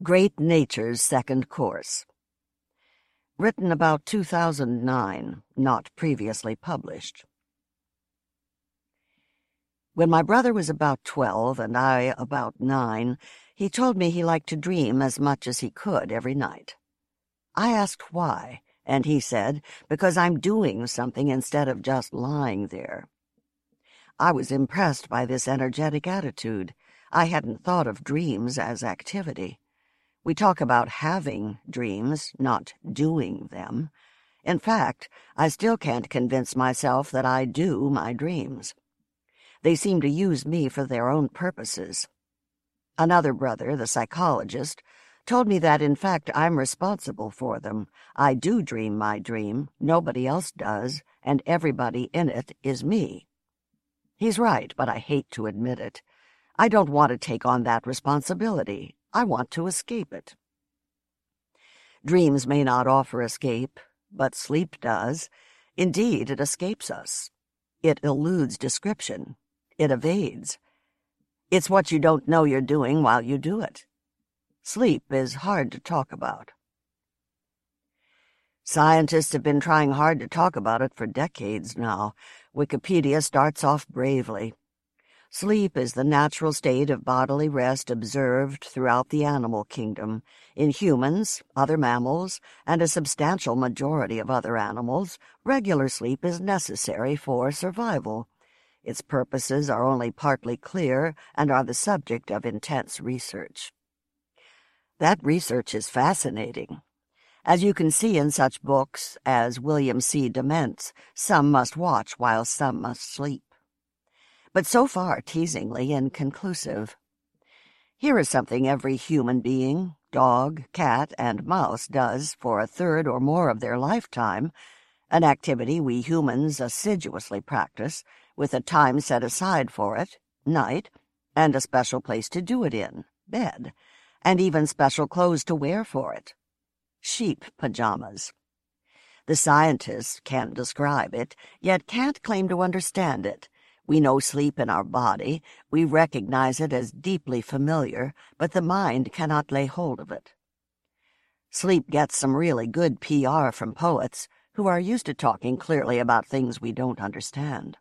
Great Nature's Second Course. Written about 2009, not previously published. When my brother was about 12 and I about 9, he told me he liked to dream as much as he could every night. I asked why, and he said, because I'm doing something instead of just lying there. I was impressed by this energetic attitude. I hadn't thought of dreams as activity. We talk about having dreams, not doing them. In fact, I still can't convince myself that I do my dreams. They seem to use me for their own purposes. Another brother, the psychologist, told me that, in fact, I'm responsible for them. I do dream my dream, nobody else does, and everybody in it is me. He's right, but I hate to admit it. I don't want to take on that responsibility. I want to escape it. Dreams may not offer escape, but sleep does. Indeed, it escapes us. It eludes description. It evades. It's what you don't know you're doing while you do it. Sleep is hard to talk about. Scientists have been trying hard to talk about it for decades now. Wikipedia starts off bravely. Sleep is the natural state of bodily rest observed throughout the animal kingdom. In humans, other mammals, and a substantial majority of other animals, regular sleep is necessary for survival. Its purposes are only partly clear and are the subject of intense research. That research is fascinating. As you can see in such books as William C. Dement's, some must watch while some must sleep. But so far teasingly inconclusive. Here is something every human being, dog, cat, and mouse does for a third or more of their lifetime, an activity we humans assiduously practice, with a time set aside for it, night, and a special place to do it in, bed, and even special clothes to wear for it. Sheep pajamas. The scientists can't describe it, yet can't claim to understand it. We know sleep in our body, we recognize it as deeply familiar, but the mind cannot lay hold of it. Sleep gets some really good PR from poets, who are used to talking clearly about things we don't understand.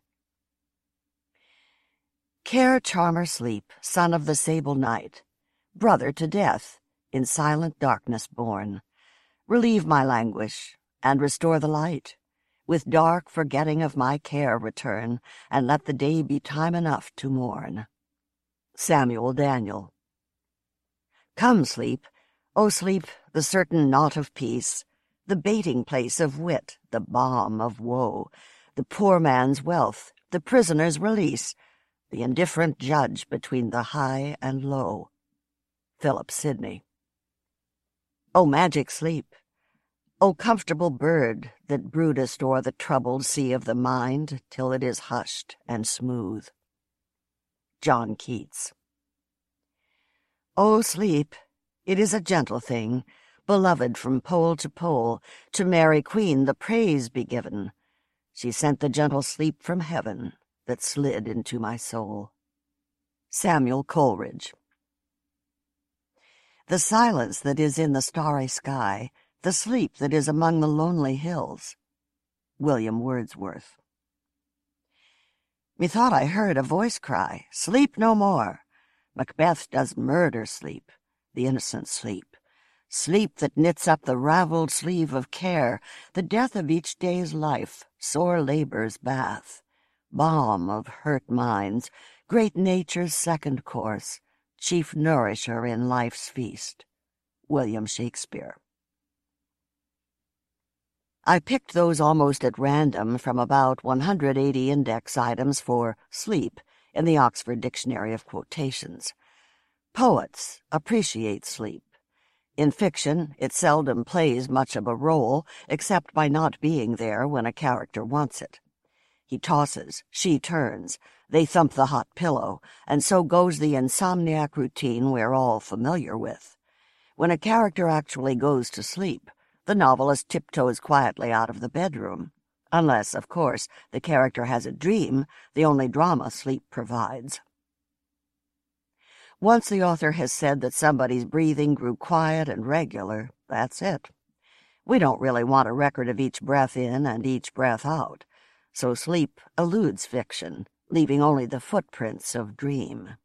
Care charmer sleep, son of the sable night, brother to death, in silent darkness born, relieve my languish, and restore the light. With dark forgetting of my care return, and let the day be time enough to mourn. Samuel Daniel. Come, sleep, O sleep, the certain knot of peace, the baiting place of wit, the balm of woe, the poor man's wealth, the prisoner's release, the indifferent judge between the high and low. Philip Sidney. O magic sleep! O comfortable bird that broodest o'er the troubled sea of the mind till it is hushed and smooth. John Keats. O sleep, it is a gentle thing, beloved from pole to pole, to Mary Queen the praise be given. She sent the gentle sleep from heaven that slid into my soul. Samuel Coleridge. The silence that is in the starry sky, the sleep that is among the lonely hills. William Wordsworth. Methought I heard a voice cry, "Sleep no more!" Macbeth does murder sleep, the innocent sleep. Sleep that knits up the ravelled sleeve of care, the death of each day's life, sore labour's bath. Balm of hurt minds, great nature's second course, chief nourisher in life's feast. William Shakespeare. I picked those almost at random from about 180 index items for sleep in the Oxford Dictionary of Quotations. Poets appreciate sleep. In fiction, it seldom plays much of a role, except by not being there when a character wants it. He tosses, she turns, they thump the hot pillow, and so goes the insomniac routine we're all familiar with. When a character actually goes to sleep, the novelist tiptoes quietly out of the bedroom, unless, of course, the character has a dream, the only drama sleep provides. Once the author has said that somebody's breathing grew quiet and regular, that's it. We don't really want a record of each breath in and each breath out, so sleep eludes fiction, leaving only the footprints of dream.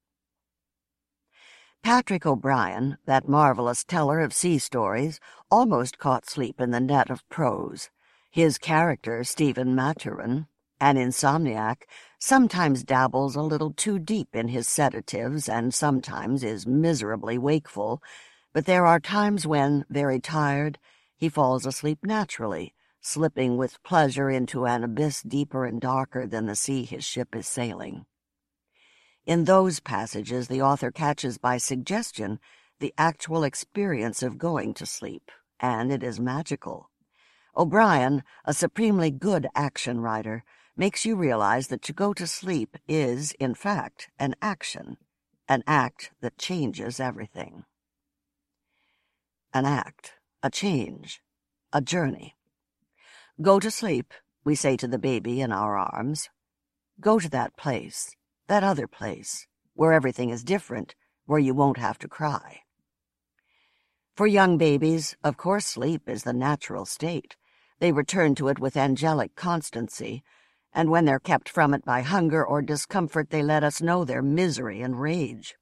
Patrick O'Brian, that marvelous teller of sea stories, almost caught sleep in the net of prose. His character, Stephen Maturin, an insomniac, sometimes dabbles a little too deep in his sedatives and sometimes is miserably wakeful, but there are times when, very tired, he falls asleep naturally, slipping with pleasure into an abyss deeper and darker than the sea his ship is sailing. In those passages, the author catches by suggestion the actual experience of going to sleep, and it is magical. O'Brian, a supremely good action writer, makes you realize that to go to sleep is, in fact, an action, an act that changes everything. An act, a change, a journey. Go to sleep, we say to the baby in our arms. Go to that place. That other place, where everything is different, where you won't have to cry. For young babies, of course sleep is the natural state. They return to it with angelic constancy, and when they're kept from it by hunger or discomfort, they let us know their misery and rage.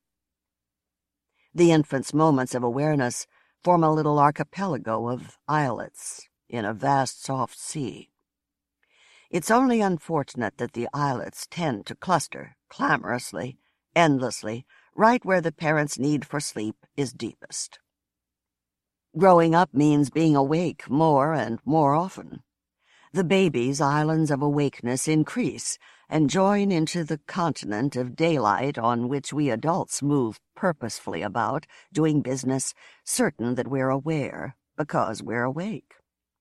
The infant's moments of awareness form a little archipelago of islets in a vast soft sea. It's only unfortunate that the islets tend to cluster, clamorously, endlessly, right where the parent's need for sleep is deepest. Growing up means being awake more and more often. The baby's islands of awakeness increase and join into the continent of daylight on which we adults move purposefully about, doing business, certain that we're aware because we're awake.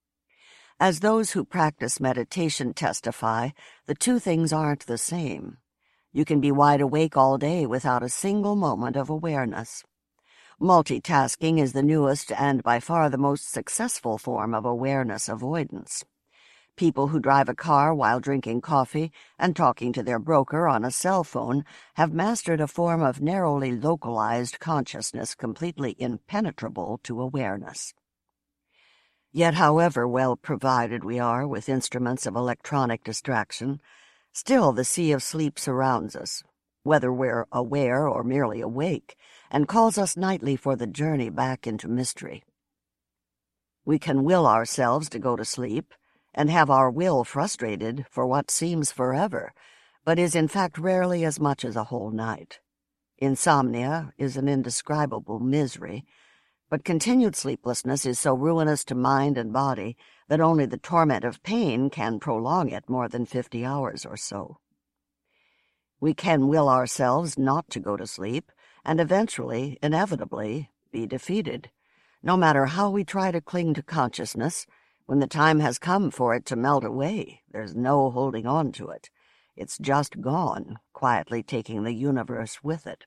As those who practice meditation testify, the two things aren't the same. You can be wide awake all day without a single moment of awareness. Multitasking is the newest and by far the most successful form of awareness avoidance. People who drive a car while drinking coffee and talking to their broker on a cell phone have mastered a form of narrowly localized consciousness completely impenetrable to awareness. Yet however well provided we are with instruments of electronic distraction, still the sea of sleep surrounds us, whether we're aware or merely awake, and calls us nightly for the journey back into mystery. We can will ourselves to go to sleep, and have our will frustrated for what seems forever, but is in fact rarely as much as a whole night. Insomnia is an indescribable misery, but continued sleeplessness is so ruinous to mind and body that only the torment of pain can prolong it more than 50 hours or so. We can will ourselves not to go to sleep, and eventually, inevitably, be defeated. No matter how we try to cling to consciousness, when the time has come for it to melt away, there's no holding on to it. It's just gone, quietly taking the universe with it.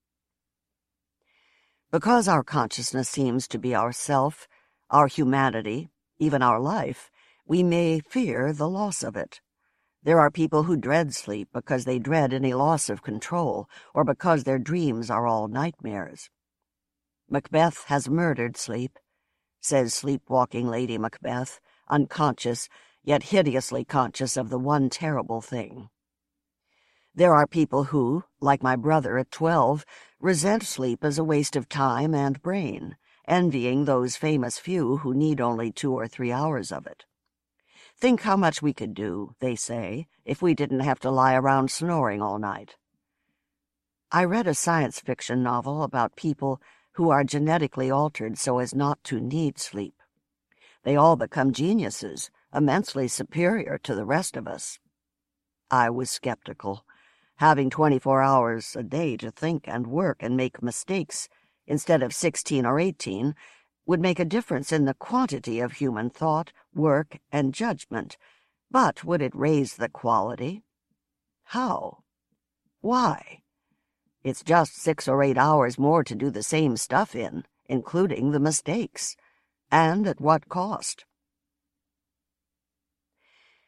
Because our consciousness seems to be our self, our humanity, even our life, we may fear the loss of it. There are people who dread sleep because they dread any loss of control, or because their dreams are all nightmares. Macbeth has murdered sleep, says sleepwalking Lady Macbeth, unconscious, yet hideously conscious of the one terrible thing. There are people who, like my brother at 12, resent sleep as a waste of time and brain, envying those famous few who need only 2 or 3 hours of it. Think how much we could do, they say, if we didn't have to lie around snoring all night. I read a science fiction novel about people who are genetically altered so as not to need sleep. They all become geniuses, immensely superior to the rest of us. I was skeptical. Having 24 hours a day to think and work and make mistakes, instead of 16 or 18, would make a difference in the quantity of human thought, work, and judgment. But would it raise the quality? How? Why? It's just 6 or 8 hours more to do the same stuff in, including the mistakes. And at what cost?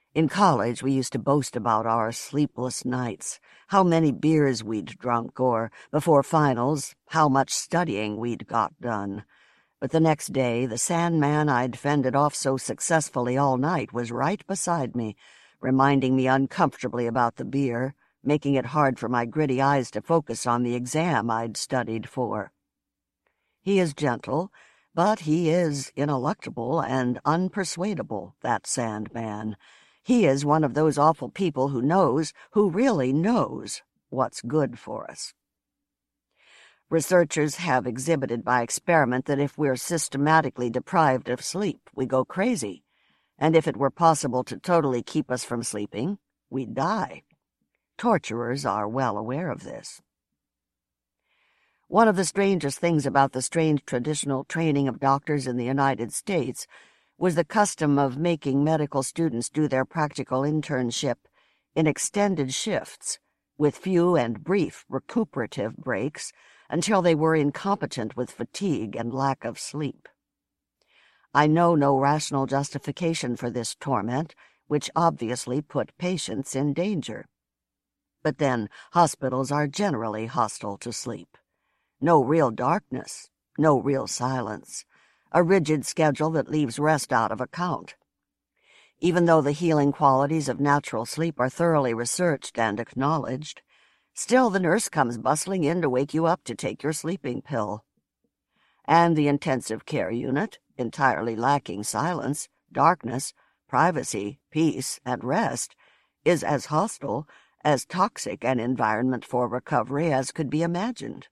In college, we used to boast about our sleepless nights, how many beers we'd drunk, or, before finals, how much studying we'd got done. But the next day, the Sandman I'd fended off so successfully all night was right beside me, reminding me uncomfortably about the beer, making it hard for my gritty eyes to focus on the exam I'd studied for. He is gentle, but he is ineluctable and unpersuadable, that Sandman. He is one of those awful people who really knows, what's good for us. Researchers have exhibited by experiment that if we're systematically deprived of sleep, we go crazy, and if it were possible to totally keep us from sleeping, we'd die. Torturers are well aware of this. One of the strangest things about the strange traditional training of doctors in the United States was the custom of making medical students do their practical internship in extended shifts, with few and brief recuperative breaks until they were incompetent with fatigue and lack of sleep. I know no rational justification for this torment, which obviously put patients in danger. But then hospitals are generally hostile to sleep. No real darkness, no real silence, a rigid schedule that leaves rest out of account. Even though the healing qualities of natural sleep are thoroughly researched and acknowledged, still the nurse comes bustling in to wake you up to take your sleeping pill. And the intensive care unit, entirely lacking silence, darkness, privacy, peace, and rest, is as hostile, as toxic an environment for recovery as could be imagined.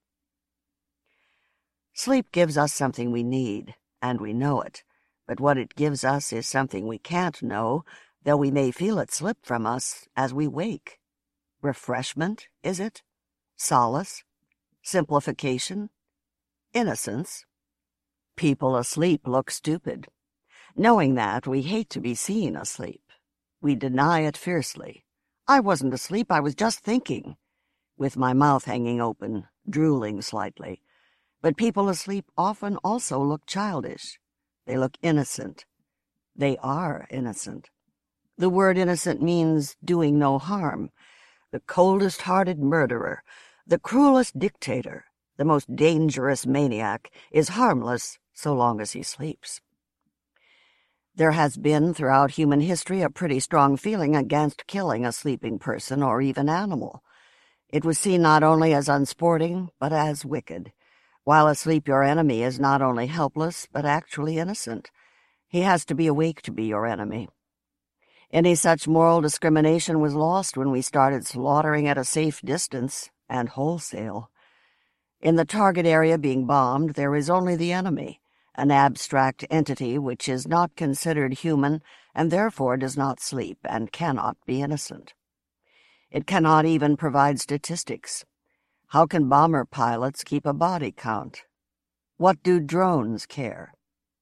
Sleep gives us something we need, and we know it, but what it gives us is something we can't know, though we may feel it slip from us as we wake. Refreshment, is it? Solace? Simplification? Innocence? People asleep look stupid. Knowing that, we hate to be seen asleep. We deny it fiercely. I wasn't asleep, I was just thinking, with my mouth hanging open, drooling slightly. But people asleep often also look childish. They look innocent. They are innocent. The word innocent means doing no harm. The coldest-hearted murderer, the cruelest dictator, the most dangerous maniac is harmless so long as he sleeps. There has been throughout human history a pretty strong feeling against killing a sleeping person or even animal. It was seen not only as unsporting, but as wicked. While asleep, your enemy is not only helpless, but actually innocent. He has to be awake to be your enemy. Any such moral discrimination was lost when we started slaughtering at a safe distance and wholesale. In the target area being bombed, there is only the enemy, an abstract entity which is not considered human and therefore does not sleep and cannot be innocent. It cannot even provide statistics. How can bomber pilots keep a body count? What do drones care?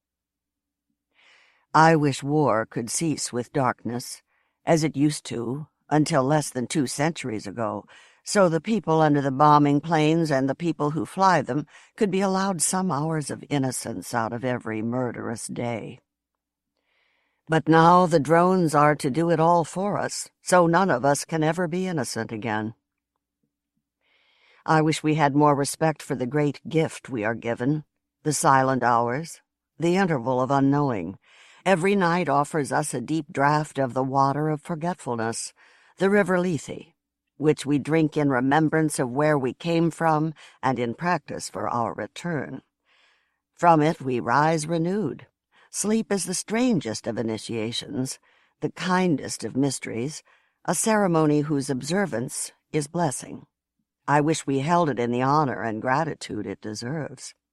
I wish war could cease with darkness, as it used to, until less than 2 centuries ago, so the people under the bombing planes and the people who fly them could be allowed some hours of innocence out of every murderous day. But now the drones are to do it all for us, so none of us can ever be innocent again. I wish we had more respect for the great gift we are given, the silent hours, the interval of unknowing. Every night offers us a deep draught of the water of forgetfulness, the river Lethe, which we drink in remembrance of where we came from and in practice for our return. From it we rise renewed. Sleep is the strangest of initiations, the kindest of mysteries, a ceremony whose observance is blessing. I wish we held it in the honor and gratitude it deserves.